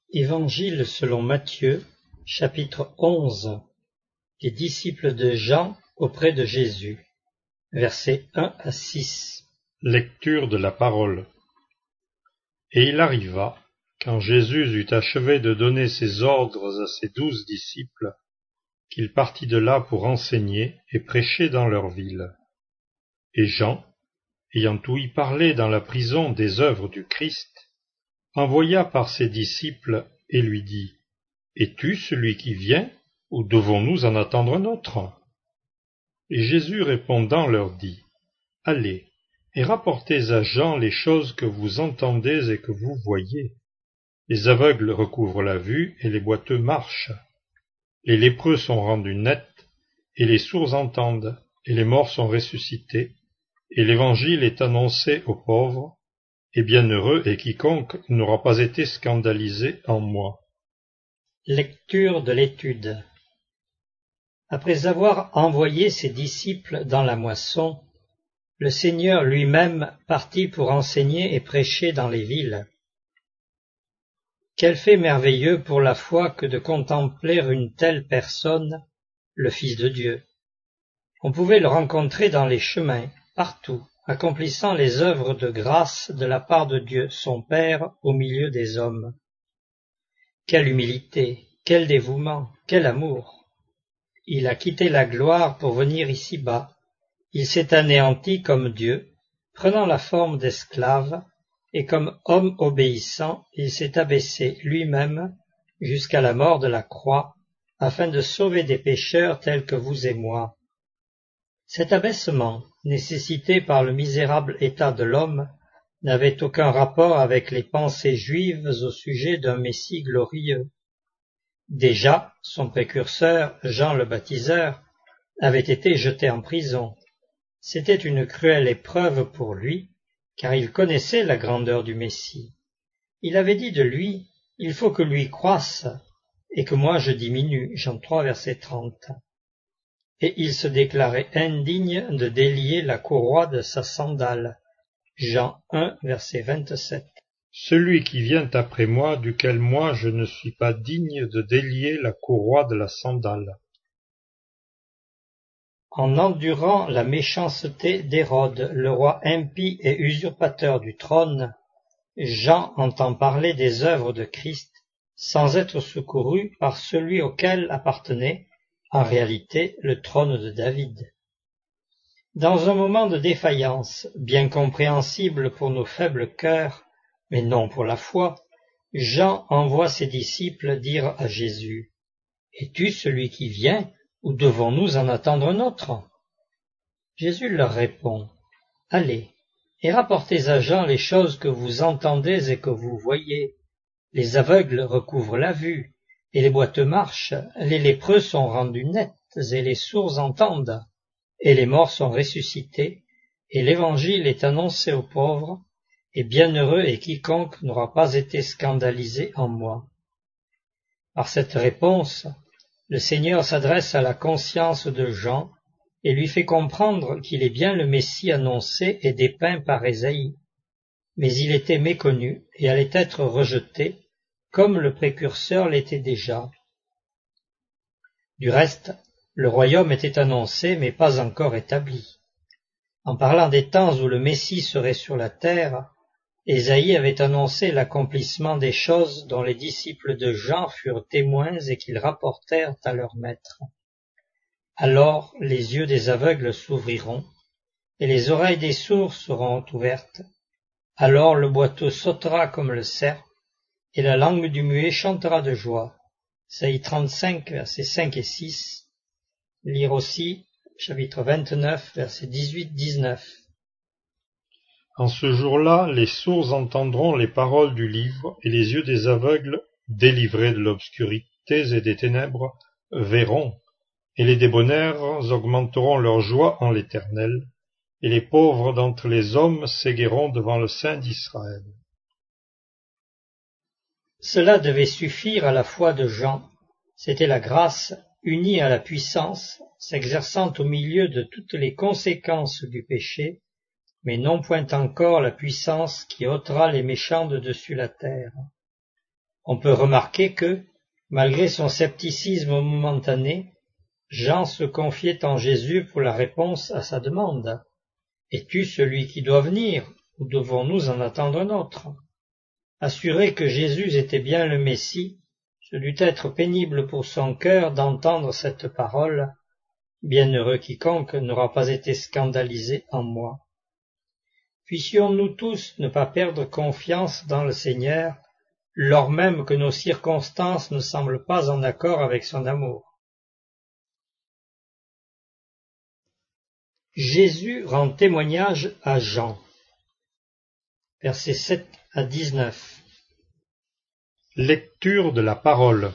Évangile selon Matthieu, chapitre 11. Les disciples de Jean auprès de Jésus. Versets 1 à 6. Lecture de la parole. Et il arriva, quand Jésus eut achevé de donner ses ordres à ses 12 disciples, qu'il partit de là pour enseigner et prêcher dans leur ville. Et Jean, ayant ouï parler dans la prison des œuvres du Christ, envoya par ses disciples et lui dit : Es-tu celui qui vient, ou devons-nous en attendre un autre ? Et Jésus répondant leur dit : Allez, et rapportez à Jean les choses que vous entendez et que vous voyez. Les aveugles recouvrent la vue, et les boiteux marchent. Les lépreux sont rendus nets, et les sourds entendent, et les morts sont ressuscités, et l'évangile est annoncé aux pauvres, et bienheureux est quiconque n'aura pas été scandalisé en moi. Lecture de l'étude. Après avoir envoyé ses disciples dans la moisson, le Seigneur lui-même partit pour enseigner et prêcher dans les villes. Quel fait merveilleux pour la foi que de contempler une telle personne, le Fils de Dieu. On pouvait le rencontrer dans les chemins, partout, accomplissant les œuvres de grâce de la part de Dieu, son Père, au milieu des hommes. Quelle humilité, quel dévouement, quel amour! Il a quitté la gloire pour venir ici-bas. Il s'est anéanti comme Dieu, prenant la forme d'esclave, et comme homme obéissant, il s'est abaissé lui-même jusqu'à la mort de la croix, afin de sauver des pécheurs tels que vous et moi. Cet abaissement, nécessité par le misérable état de l'homme, n'avait aucun rapport avec les pensées juives au sujet d'un Messie glorieux. Déjà, son précurseur, Jean le Baptiseur, avait été jeté en prison. C'était une cruelle épreuve pour lui, car il connaissait la grandeur du Messie. Il avait dit de lui : « Il faut que lui croisse, et que moi je diminue » Jean 3, verset 30. Et il se déclarait indigne de délier la courroie de sa sandale. Jean 1, verset 27. Celui qui vient après moi, duquel moi je ne suis pas digne de délier la courroie de la sandale. En endurant la méchanceté d'Hérode, le roi impie et usurpateur du trône, Jean entend parler des œuvres de Christ sans être secouru par celui auquel appartenait, en réalité, le trône de David. Dans un moment de défaillance, bien compréhensible pour nos faibles cœurs, mais non pour la foi, Jean envoie ses disciples dire à Jésus : « Es-tu celui qui vient, ou devons-nous en attendre un autre ?» Jésus leur répond : « Allez, et rapportez à Jean les choses que vous entendez et que vous voyez. Les aveugles recouvrent la vue, et les boiteux marchent, les lépreux sont rendus nets, et les sourds entendent, et les morts sont ressuscités, et l'évangile est annoncé aux pauvres, et bienheureux est quiconque n'aura pas été scandalisé en moi. » Par cette réponse, le Seigneur s'adresse à la conscience de Jean et lui fait comprendre qu'il est bien le Messie annoncé et dépeint par Ésaïe. Mais il était méconnu et allait être rejeté, comme le précurseur l'était déjà. Du reste, le royaume était annoncé mais pas encore établi. En parlant des temps où le Messie serait sur la terre, Ésaïe avait annoncé l'accomplissement des choses dont les disciples de Jean furent témoins et qu'ils rapportèrent à leur maître. Alors les yeux des aveugles s'ouvriront, et les oreilles des sourds seront ouvertes. Alors le boiteux sautera comme le cerf, et la langue du muet chantera de joie. Ésaïe 35, versets 5 et 6. Lire aussi chapitre 29, versets 18-19. En ce jour-là, les sourds entendront les paroles du livre, et les yeux des aveugles, délivrés de l'obscurité et des ténèbres, verront, et les débonnaires augmenteront leur joie en l'Éternel, et les pauvres d'entre les hommes s'éguerront devant le Saint d'Israël. Cela devait suffire à la foi de Jean. C'était la grâce, unie à la puissance, s'exerçant au milieu de toutes les conséquences du péché, mais non point encore la puissance qui ôtera les méchants de dessus la terre. On peut remarquer que, malgré son scepticisme momentané, Jean se confiait en Jésus pour la réponse à sa demande. « Es-tu celui qui doit venir, ou devons-nous en attendre un autre ?» Assuré que Jésus était bien le Messie, ce dut être pénible pour son cœur d'entendre cette parole. « Bienheureux quiconque n'aura pas été scandalisé en moi. » Puissions-nous tous ne pas perdre confiance dans le Seigneur, lors même que nos circonstances ne semblent pas en accord avec son amour. Jésus rend témoignage à Jean. Versets 7 à 19. Lecture de la parole.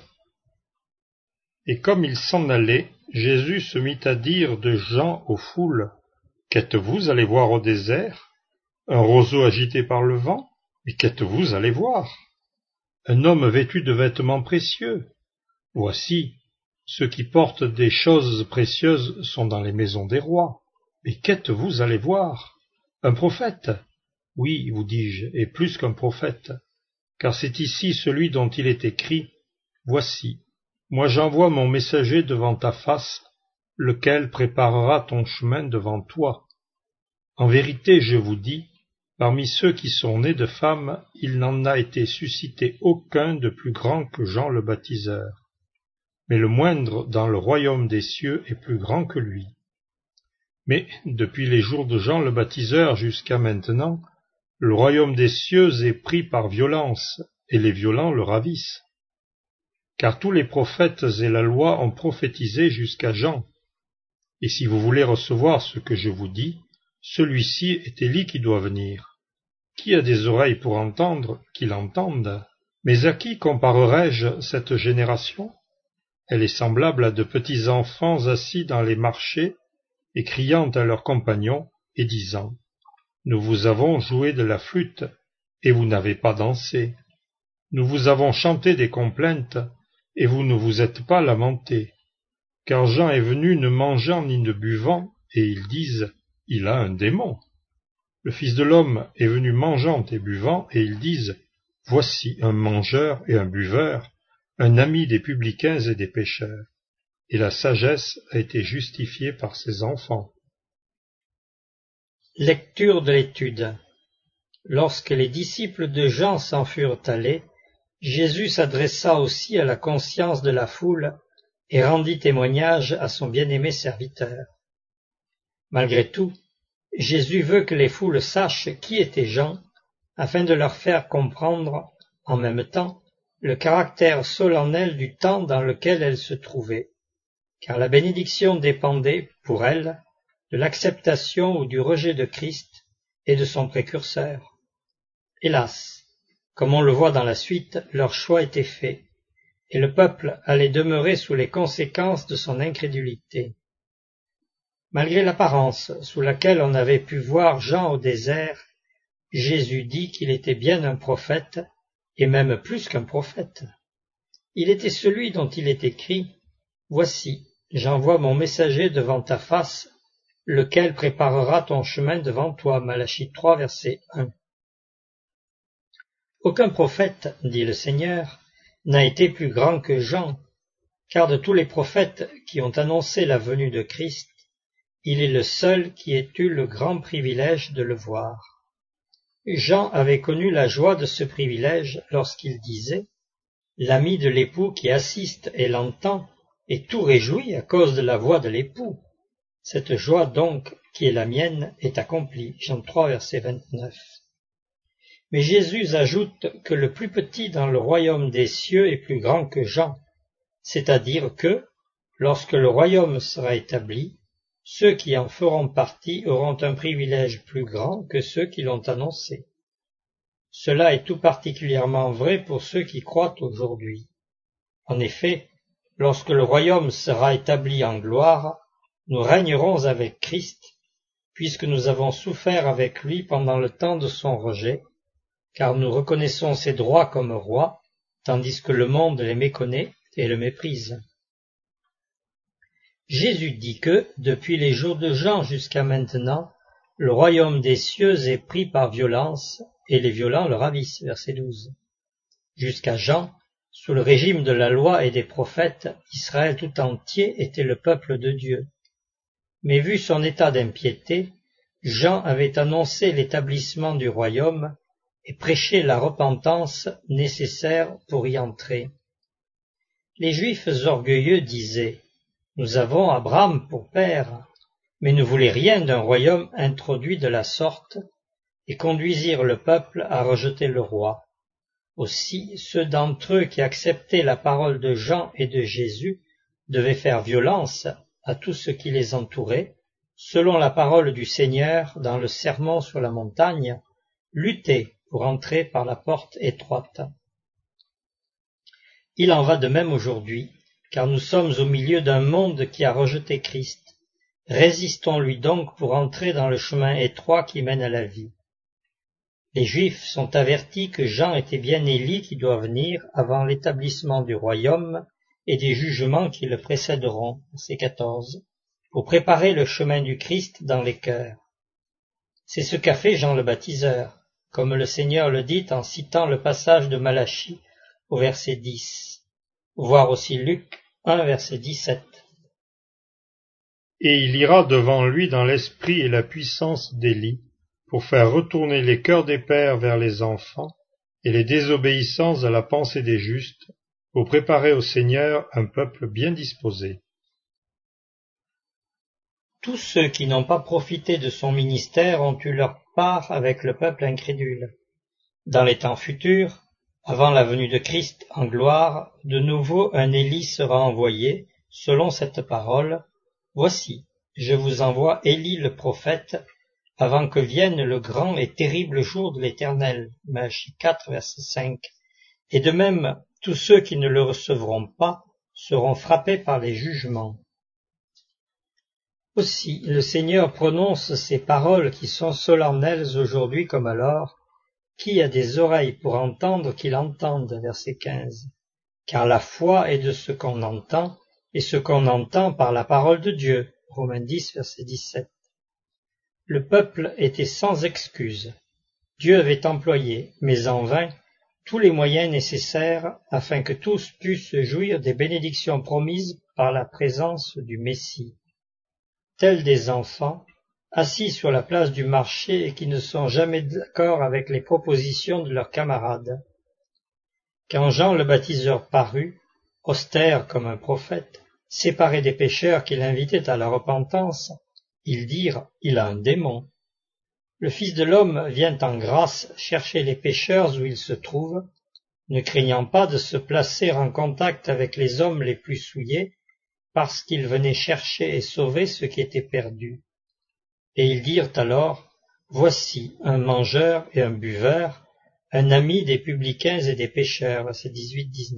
Et comme il s'en allait, Jésus se mit à dire de Jean aux foules, « Qu'êtes-vous allés voir au désert? Un roseau agité par le vent? Mais qu'êtes-vous allés voir? Un homme vêtu de vêtements précieux? Voici, ceux qui portent des choses précieuses sont dans les maisons des rois. Mais qu'êtes-vous allés voir? Un prophète? Oui, vous dis-je, et plus qu'un prophète, car c'est ici celui dont il est écrit, « Voici, moi j'envoie mon messager devant ta face, lequel préparera ton chemin devant toi. En vérité, je vous dis, parmi ceux qui sont nés de femmes, il n'en a été suscité aucun de plus grand que Jean le baptiseur. Mais le moindre dans le royaume des cieux est plus grand que lui. Mais depuis les jours de Jean le baptiseur jusqu'à maintenant, le royaume des cieux est pris par violence, et les violents le ravissent. Car tous les prophètes et la loi ont prophétisé jusqu'à Jean. Et si vous voulez recevoir ce que je vous dis, celui-ci est Élie qui doit venir. Qui a des oreilles pour entendre, qu'il entende. Mais à qui comparerai-je cette génération? Elle est semblable à de petits enfants assis dans les marchés, et criant à leurs compagnons, et disant, « Nous vous avons joué de la flûte, et vous n'avez pas dansé. Nous vous avons chanté des complaintes, et vous ne vous êtes pas lamentés. Car Jean est venu ne mangeant ni ne buvant, et ils disent, « Il a un démon. » Le Fils de l'homme est venu mangeant et buvant, et ils disent, « Voici un mangeur et un buveur, un ami des publicains et des pécheurs. » Et la sagesse a été justifiée par ses enfants. Lecture de l'étude. Lorsque les disciples de Jean s'en furent allés, Jésus s'adressa aussi à la conscience de la foule et rendit témoignage à son bien-aimé serviteur. Malgré tout, Jésus veut que les foules sachent qui était Jean, afin de leur faire comprendre, en même temps, le caractère solennel du temps dans lequel elles se trouvaient, car la bénédiction dépendait, pour elles, de l'acceptation ou du rejet de Christ et de son précurseur. Hélas, comme on le voit dans la suite, leur choix était fait, et le peuple allait demeurer sous les conséquences de son incrédulité. Malgré l'apparence sous laquelle on avait pu voir Jean au désert, Jésus dit qu'il était bien un prophète, et même plus qu'un prophète. Il était celui dont il est écrit, « Voici, j'envoie mon messager devant ta face, lequel préparera ton chemin devant toi. » Malachie 3, verset 1. Aucun prophète, dit le Seigneur, n'a été plus grand que Jean, car de tous les prophètes qui ont annoncé la venue de Christ, il est le seul qui ait eu le grand privilège de le voir. Jean avait connu la joie de ce privilège lorsqu'il disait « L'ami de l'époux qui assiste et l'entend est tout réjoui à cause de la voix de l'époux. Cette joie donc, qui est la mienne, est accomplie. » Jean 3, verset 29. Mais Jésus ajoute que le plus petit dans le royaume des cieux est plus grand que Jean, c'est-à-dire que, lorsque le royaume sera établi, ceux qui en feront partie auront un privilège plus grand que ceux qui l'ont annoncé. Cela est tout particulièrement vrai pour ceux qui croient aujourd'hui. En effet, lorsque le royaume sera établi en gloire, nous régnerons avec Christ, puisque nous avons souffert avec lui pendant le temps de son rejet, car nous reconnaissons ses droits comme roi, tandis que le monde les méconnaît et le méprise. Jésus dit que, depuis les jours de Jean jusqu'à maintenant, le royaume des cieux est pris par violence, et les violents le ravissent. Verset 12. Jusqu'à Jean, Sous le régime de la loi et des prophètes, Israël tout entier était le peuple de Dieu. Mais vu son état d'impiété, Jean avait annoncé l'établissement du royaume et prêché la repentance nécessaire pour y entrer. Les Juifs orgueilleux disaient « Nous avons Abraham pour père », mais ne voulaient rien d'un royaume introduit de la sorte et conduisirent le peuple à rejeter le roi. Aussi, ceux d'entre eux qui acceptaient la parole de Jean et de Jésus devaient faire violence à tout ce qui les entourait, selon la parole du Seigneur dans le sermon sur la montagne, lutter pour entrer par la porte étroite. Il en va de même aujourd'hui, car nous sommes au milieu d'un monde qui a rejeté Christ. Résistons-lui donc pour entrer dans le chemin étroit qui mène à la vie. Les Juifs sont avertis que Jean était bien Élie qui doit venir avant l'établissement du royaume et des jugements qui le précéderont, verset 14, pour préparer le chemin du Christ dans les cœurs. C'est ce qu'a fait Jean le baptiseur, comme le Seigneur le dit en citant le passage de Malachie au verset 10, voir aussi Luc 1, verset 17. Et il ira devant lui dans l'esprit et la puissance d'Élie, pour faire retourner les cœurs des pères vers les enfants, et les désobéissants à la pensée des justes, pour préparer au Seigneur un peuple bien disposé. Tous ceux qui n'ont pas profité de son ministère ont eu leur part avec le peuple incrédule. Dans les temps futurs, avant la venue de Christ en gloire, de nouveau un Élie sera envoyé, selon cette parole, « Voici, je vous envoie Élie le prophète, avant que vienne le grand et terrible jour de l'Éternel. » Malachie 4, verset 5. Et de même, tous ceux qui ne le recevront pas seront frappés par les jugements. Aussi, le Seigneur prononce ces paroles qui sont solennelles aujourd'hui comme alors. Qui a des oreilles pour entendre, qu'il entende, verset 15. Car la foi est de ce qu'on entend, et ce qu'on entend par la parole de Dieu. Romains 10, verset 17. Le peuple était sans excuse. Dieu avait employé, mais en vain, tous les moyens nécessaires afin que tous puissent jouir des bénédictions promises par la présence du Messie. Tels des enfants, assis sur la place du marché et qui ne sont jamais d'accord avec les propositions de leurs camarades. Quand Jean le baptiseur parut, austère comme un prophète, séparé des pécheurs qu'il invitait à la repentance, ils dirent « Il a un démon ». Le Fils de l'homme vient en grâce chercher les pécheurs où ils se trouvent, ne craignant pas de se placer en contact avec les hommes les plus souillés, parce qu'il venait chercher et sauver ceux qui étaient perdus. Et ils dirent alors, « Voici un mangeur et un buveur, un ami des publicains et des pécheurs. » Verset 18-19.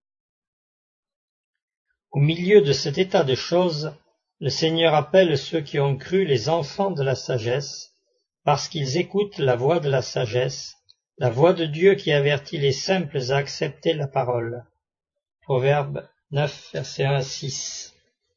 Au milieu de cet état de choses, le Seigneur appelle ceux qui ont cru les enfants de la sagesse, parce qu'ils écoutent la voix de la sagesse, la voix de Dieu qui avertit les simples à accepter la parole. Proverbe 9, verset 1 à 6.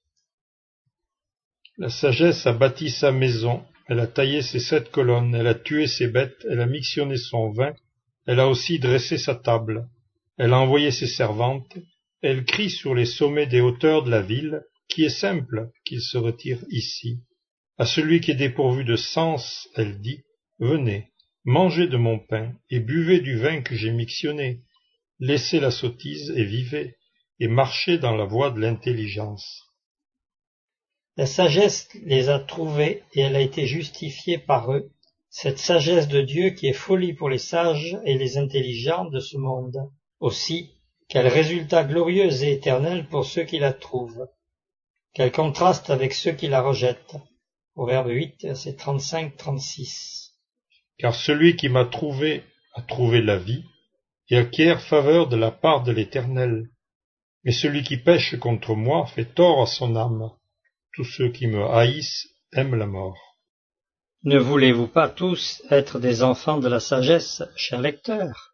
La sagesse a bâti sa maison, elle a taillé ses 7 colonnes, elle a tué ses bêtes, elle a mixtionné son vin, elle a aussi dressé sa table, elle a envoyé ses servantes, elle crie sur les sommets des hauteurs de la ville, qui est simple qu'il se retire ici. À celui qui est dépourvu de sens, elle dit, venez, mangez de mon pain et buvez du vin que j'ai mixtionné, laissez la sottise et vivez, et marchez dans la voie de l'intelligence. La sagesse les a trouvés et elle a été justifiée par eux, cette sagesse de Dieu qui est folie pour les sages et les intelligents de ce monde. Aussi, quel résultat glorieux et éternel pour ceux qui la trouvent. Quel contraste avec ceux qui la rejettent. Proverbe 8, verset 35-36. Car celui qui m'a trouvé a trouvé la vie et acquiert faveur de la part de l'Éternel. Mais celui qui pêche contre moi fait tort à son âme. Tous ceux qui me haïssent aiment la mort. Ne voulez-vous pas tous être des enfants de la sagesse, chers lecteurs?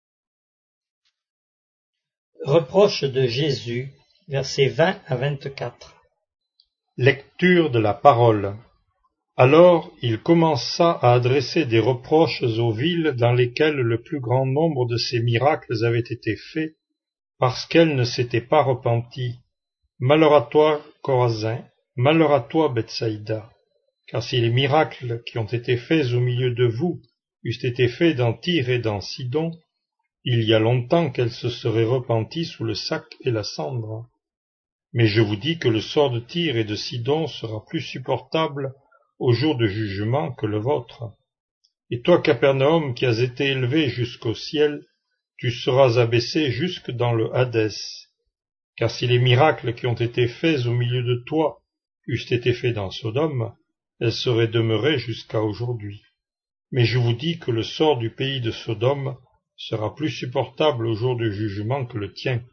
Reproche de Jésus, versets 20 à 24. Lecture de la parole. Alors il commença à adresser des reproches aux villes dans lesquelles le plus grand nombre de ces miracles avaient été faits, parce qu'elle ne s'était pas repentie. Malheur à toi, Chorazin, malheur à toi, Bethsaïda, car si les miracles qui ont été faits au milieu de vous eussent été faits dans Tyr et dans Sidon, il y a longtemps qu'elle se serait repentie sous le sac et la cendre. Mais je vous dis que le sort de Tyr et de Sidon sera plus supportable au jour du jugement que le vôtre. Et toi, Capernaum, qui as été élevé jusqu'au ciel, tu seras abaissé jusque dans le Hadès. Car si les miracles qui ont été faits au milieu de toi eussent été faits dans Sodome, elles seraient demeurées jusqu'à aujourd'hui. Mais je vous dis que le sort du pays de Sodome sera plus supportable au jour du jugement que le tien.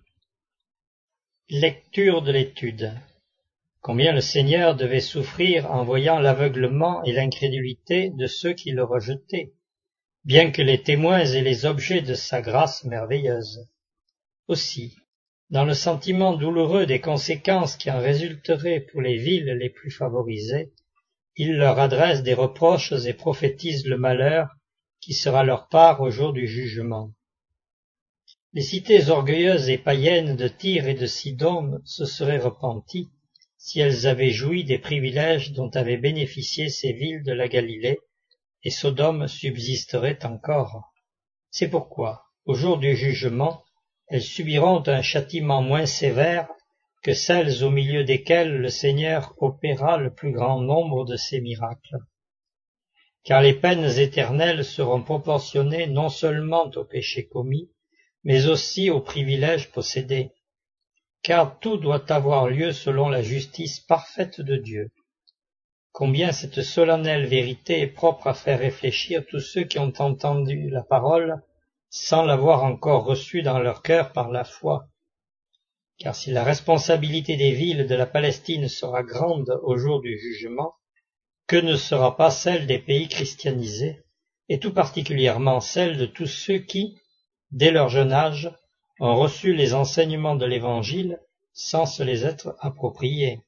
Lecture de l'étude. Combien le Seigneur devait souffrir en voyant l'aveuglement et l'incrédulité de ceux qui le rejetaient, bien que les témoins et les objets de sa grâce merveilleuse. Aussi, dans le sentiment douloureux des conséquences qui en résulteraient pour les villes les plus favorisées, il leur adresse des reproches et prophétise le malheur qui sera leur part au jour du jugement. Les cités orgueilleuses et païennes de Tyr et de Sidon se seraient repenties si elles avaient joui des privilèges dont avaient bénéficié ces villes de la Galilée, et Sodome subsisterait encore. C'est pourquoi, au jour du jugement, elles subiront un châtiment moins sévère que celles au milieu desquelles le Seigneur opéra le plus grand nombre de ses miracles. Car les peines éternelles seront proportionnées non seulement aux péchés commis, mais aussi aux privilèges possédés. Car tout doit avoir lieu selon la justice parfaite de Dieu. Combien cette solennelle vérité est propre à faire réfléchir tous ceux qui ont entendu la parole sans l'avoir encore reçue dans leur cœur par la foi. Car si la responsabilité des villes de la Palestine sera grande au jour du jugement, que ne sera pas celle des pays christianisés, et tout particulièrement celle de tous ceux qui, dès leur jeune âge, ont reçu les enseignements de l'Évangile sans se les être appropriés.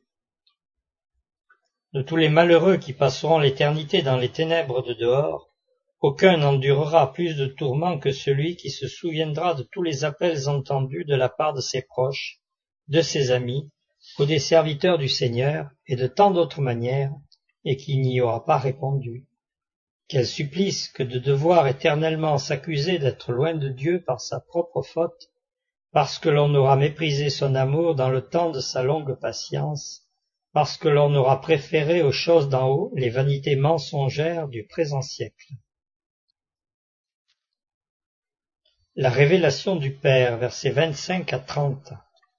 De tous les malheureux qui passeront l'éternité dans les ténèbres de dehors, aucun n'endurera plus de tourments que celui qui se souviendra de tous les appels entendus de la part de ses proches, de ses amis, ou des serviteurs du Seigneur, et de tant d'autres manières, et qui n'y aura pas répondu. Quel supplice que de devoir éternellement s'accuser d'être loin de Dieu par sa propre faute, parce que l'on aura méprisé son amour dans le temps de sa longue patience, parce que l'on aura préféré aux choses d'en haut les vanités mensongères du présent siècle. La révélation du Père, versets 25 à 30.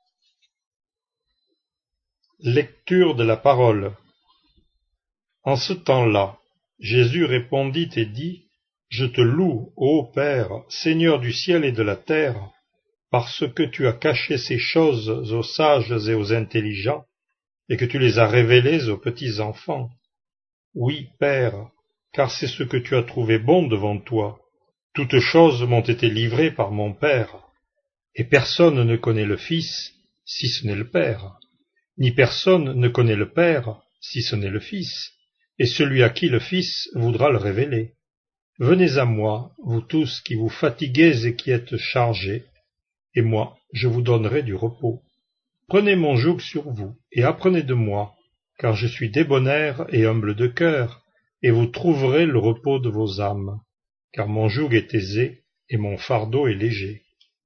Lecture de la parole. En ce temps-là, Jésus répondit et dit, « Je te loue, ô Père, Seigneur du ciel et de la terre, parce que tu as caché ces choses aux sages et aux intelligents, et que tu les as révélées aux petits enfants. Oui, Père, car c'est ce que tu as trouvé bon devant toi. Toutes choses m'ont été livrées par mon Père, et personne ne connaît le Fils, si ce n'est le Père, ni personne ne connaît le Père, si ce n'est le Fils, et celui à qui le Fils voudra le révéler. Venez à moi, vous tous qui vous fatiguez et qui êtes chargés, et moi, je vous donnerai du repos. Prenez mon joug sur vous, et apprenez de moi, car je suis débonnaire et humble de cœur, et vous trouverez le repos de vos âmes, car mon joug est aisé, et mon fardeau est léger.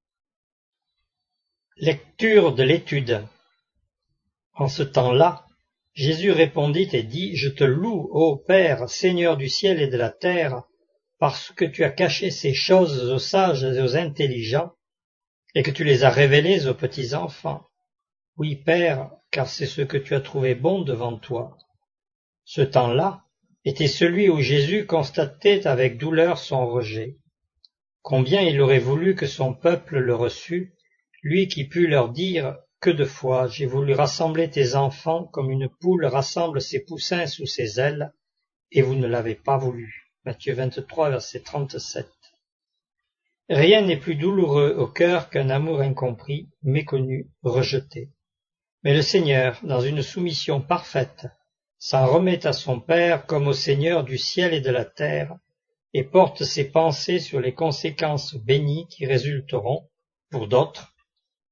Lecture de l'étude. En ce temps-là, Jésus répondit et dit, « Je te loue, ô Père, Seigneur du ciel et de la terre, parce que tu as caché ces choses aux sages et aux intelligents, et que tu les as révélées aux petits enfants. Oui, Père, car c'est ce que tu as trouvé bon devant toi. » Ce temps-là était celui où Jésus constatait avec douleur son rejet. Combien il aurait voulu que son peuple le reçût, lui qui put leur dire « Que de fois j'ai voulu rassembler tes enfants comme une poule rassemble ses poussins sous ses ailes, et vous ne l'avez pas voulu. » Matthieu 23, verset 37. Rien n'est plus douloureux au cœur qu'un amour incompris, méconnu, rejeté. Mais le Seigneur, dans une soumission parfaite, s'en remet à son Père comme au Seigneur du ciel et de la terre, et porte ses pensées sur les conséquences bénies qui résulteront, pour d'autres,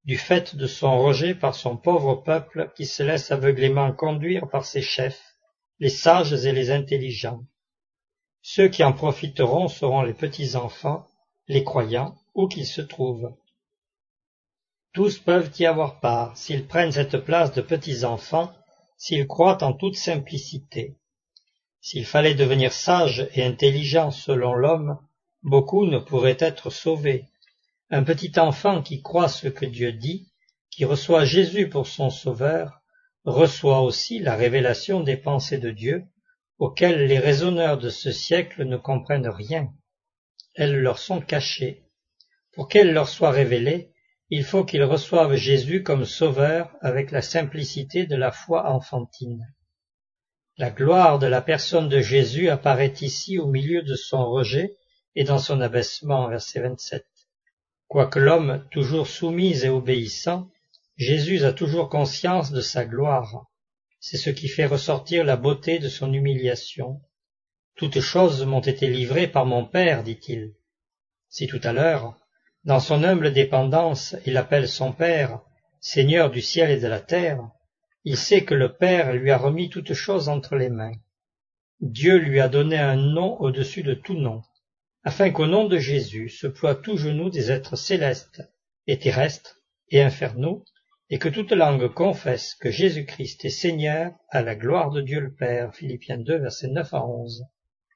du fait de son rejet par son pauvre peuple qui se laisse aveuglément conduire par ses chefs, les sages et les intelligents. Ceux qui en profiteront seront les petits-enfants, les croyants, où qu'ils se trouvent. Tous peuvent y avoir part, s'ils prennent cette place de petits-enfants, s'ils croient en toute simplicité. S'il fallait devenir sage et intelligent selon l'homme, beaucoup ne pourraient être sauvés. Un petit enfant qui croit ce que Dieu dit, qui reçoit Jésus pour son sauveur, reçoit aussi la révélation des pensées de Dieu, auxquelles les raisonneurs de ce siècle ne comprennent rien. Elles leur sont cachées. Pour qu'elles leur soient révélées, il faut qu'ils reçoivent Jésus comme sauveur avec la simplicité de la foi enfantine. La gloire de la personne de Jésus apparaît ici au milieu de son rejet et dans son abaissement, verset 27. Quoique l'homme toujours soumis et obéissant, Jésus a toujours conscience de sa gloire. C'est ce qui fait ressortir la beauté de son humiliation. Toutes choses m'ont été livrées par mon Père, dit-il. Si tout à l'heure, dans son humble dépendance, il appelle son Père, Seigneur du ciel et de la terre, il sait que le Père lui a remis toutes choses entre les mains. Dieu lui a donné un nom au-dessus de tout nom, afin qu'au nom de Jésus se ploie tout genou des êtres célestes et terrestres et infernaux, et que toute langue confesse que Jésus-Christ est Seigneur à la gloire de Dieu le Père. Philippiens 2, versets 9 à 11.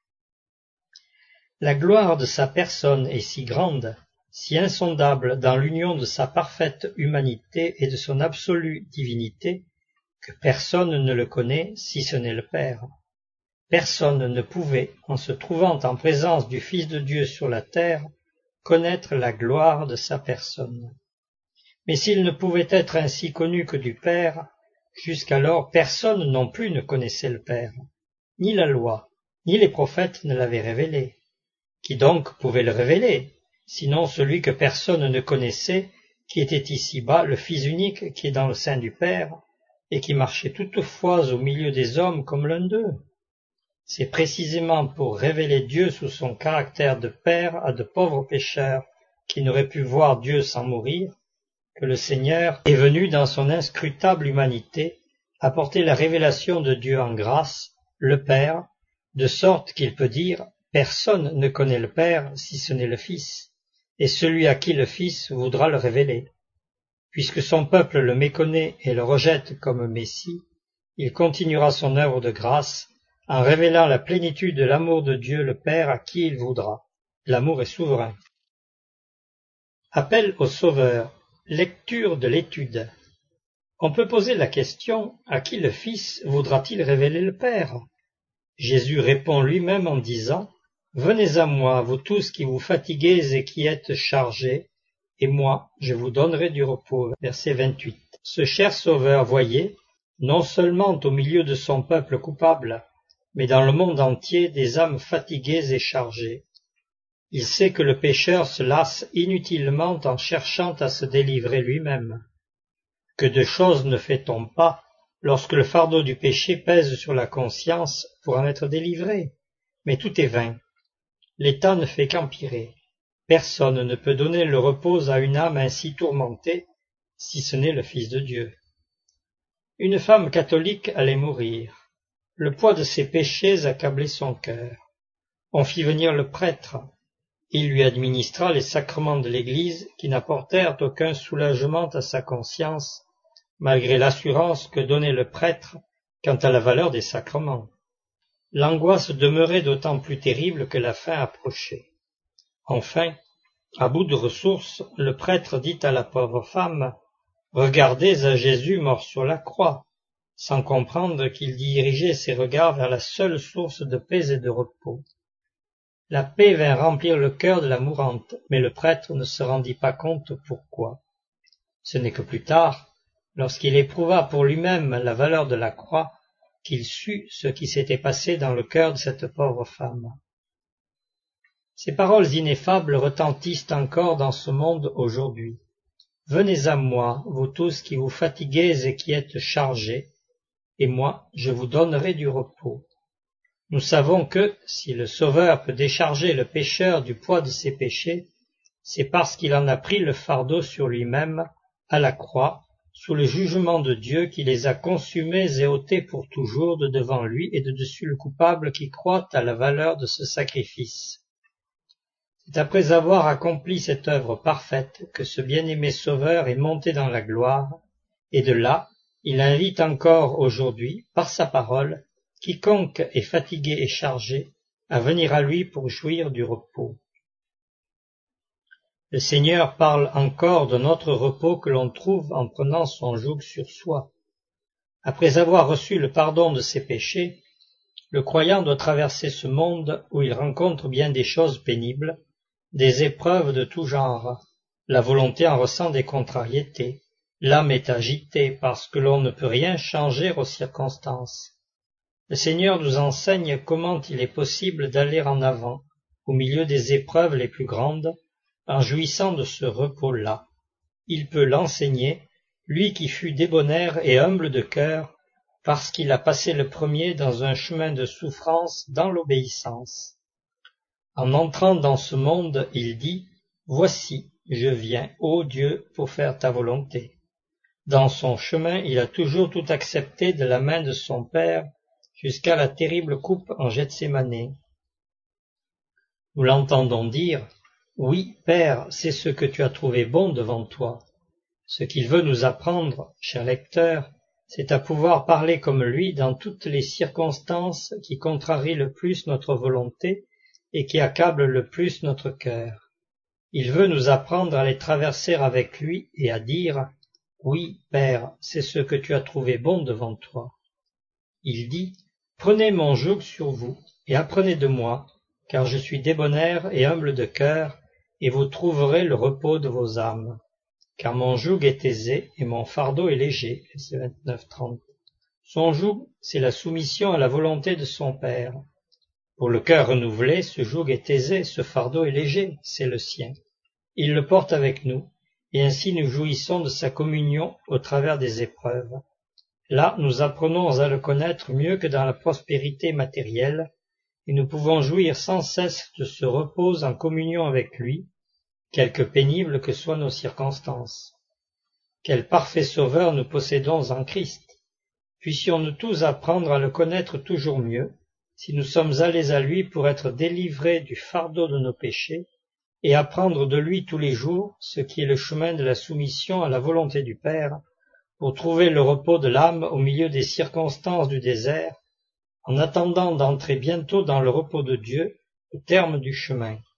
La gloire de sa personne est si grande, si insondable dans l'union de sa parfaite humanité et de son absolue divinité, que personne ne le connaît si ce n'est le Père. Personne ne pouvait, en se trouvant en présence du Fils de Dieu sur la terre, connaître la gloire de sa personne. Mais s'il ne pouvait être ainsi connu que du Père, jusqu'alors personne non plus ne connaissait le Père. Ni la loi, ni les prophètes ne l'avaient révélé. Qui donc pouvait le révéler, sinon celui que personne ne connaissait, qui était ici-bas le Fils unique qui est dans le sein du Père, et qui marchait toutefois au milieu des hommes comme l'un d'eux? C'est précisément pour révéler Dieu sous son caractère de Père à de pauvres pécheurs qui n'auraient pu voir Dieu sans mourir, que le Seigneur est venu dans son inscrutable humanité apporter la révélation de Dieu en grâce, le Père, de sorte qu'il peut dire « Personne ne connaît le Père si ce n'est le Fils, et celui à qui le Fils voudra le révéler. » Puisque son peuple le méconnaît et le rejette comme Messie, il continuera son œuvre de grâce en révélant la plénitude de l'amour de Dieu le Père à qui il voudra. L'amour est souverain. Appel au Sauveur. Lecture de l'étude. On peut poser la question, à qui le Fils voudra-t-il révéler le Père? Jésus répond lui-même en disant, « Venez à moi, vous tous qui vous fatiguez et qui êtes chargés, et moi, je vous donnerai du repos. » Verset 28. Ce cher Sauveur, voyez, non seulement au milieu de son peuple coupable, mais dans le monde entier des âmes fatiguées et chargées. Il sait que le pécheur se lasse inutilement en cherchant à se délivrer lui-même. Que de choses ne fait-on pas lorsque le fardeau du péché pèse sur la conscience pour en être délivré? Mais tout est vain. L'état ne fait qu'empirer. Personne ne peut donner le repos à une âme ainsi tourmentée, si ce n'est le Fils de Dieu. Une femme catholique allait mourir. Le poids de ses péchés accablait son cœur. On fit venir le prêtre. Il lui administra les sacrements de l'Église qui n'apportèrent aucun soulagement à sa conscience, malgré l'assurance que donnait le prêtre quant à la valeur des sacrements. L'angoisse demeurait d'autant plus terrible que la fin approchait. Enfin, à bout de ressources, le prêtre dit à la pauvre femme, « Regardez à Jésus mort sur la croix », sans comprendre qu'il dirigeait ses regards vers la seule source de paix et de repos. La paix vint remplir le cœur de la mourante, mais le prêtre ne se rendit pas compte pourquoi. Ce n'est que plus tard, lorsqu'il éprouva pour lui-même la valeur de la croix, qu'il sut ce qui s'était passé dans le cœur de cette pauvre femme. Ces paroles ineffables retentissent encore dans ce monde aujourd'hui. Venez à moi, vous tous qui vous fatiguez et qui êtes chargés, et moi, je vous donnerai du repos. Nous savons que, si le Sauveur peut décharger le pécheur du poids de ses péchés, c'est parce qu'il en a pris le fardeau sur lui-même à la croix, sous le jugement de Dieu qui les a consumés et ôtés pour toujours de devant lui et de dessus le coupable qui croit à la valeur de ce sacrifice. C'est après avoir accompli cette œuvre parfaite que ce bien-aimé Sauveur est monté dans la gloire, et de là, il invite encore aujourd'hui, par sa parole, quiconque est fatigué et chargé, à venir à lui pour jouir du repos. Le Seigneur parle encore de notre repos que l'on trouve en prenant son joug sur soi. Après avoir reçu le pardon de ses péchés, le croyant doit traverser ce monde où il rencontre bien des choses pénibles, des épreuves de tout genre. La volonté en ressent des contrariétés. L'âme est agitée parce que l'on ne peut rien changer aux circonstances. Le Seigneur nous enseigne comment il est possible d'aller en avant, au milieu des épreuves les plus grandes, en jouissant de ce repos-là. Il peut l'enseigner, lui qui fut débonnaire et humble de cœur, parce qu'il a passé le premier dans un chemin de souffrance dans l'obéissance. En entrant dans ce monde, il dit « Voici, je viens, ô Dieu, pour faire ta volonté ». Dans son chemin, il a toujours tout accepté de la main de son Père, jusqu'à la terrible coupe en Gethsémanée. Nous l'entendons dire « Oui, Père, c'est ce que tu as trouvé bon devant toi ». Ce qu'il veut nous apprendre, cher lecteur, c'est à pouvoir parler comme lui dans toutes les circonstances qui contrarient le plus notre volonté et qui accablent le plus notre cœur. Il veut nous apprendre à les traverser avec lui et à dire « Oui, Père, c'est ce que tu as trouvé bon devant toi ». Il dit « Prenez mon joug sur vous et apprenez de moi, car je suis débonnaire et humble de cœur, et vous trouverez le repos de vos âmes. Car mon joug est aisé et mon fardeau est léger. » Verset 29-30. Son joug, c'est la soumission à la volonté de son Père. Pour le cœur renouvelé, ce joug est aisé, ce fardeau est léger, c'est le sien. Il le porte avec nous, et ainsi nous jouissons de sa communion au travers des épreuves. Là, nous apprenons à le connaître mieux que dans la prospérité matérielle, et nous pouvons jouir sans cesse de ce repos en communion avec lui, quelque pénibles que soient nos circonstances. Quel parfait Sauveur nous possédons en Christ! Puissions-nous tous apprendre à le connaître toujours mieux, si nous sommes allés à lui pour être délivrés du fardeau de nos péchés, et apprendre de lui tous les jours ce qui est le chemin de la soumission à la volonté du Père, pour trouver le repos de l'âme au milieu des circonstances du désert, en attendant d'entrer bientôt dans le repos de Dieu, au terme du chemin.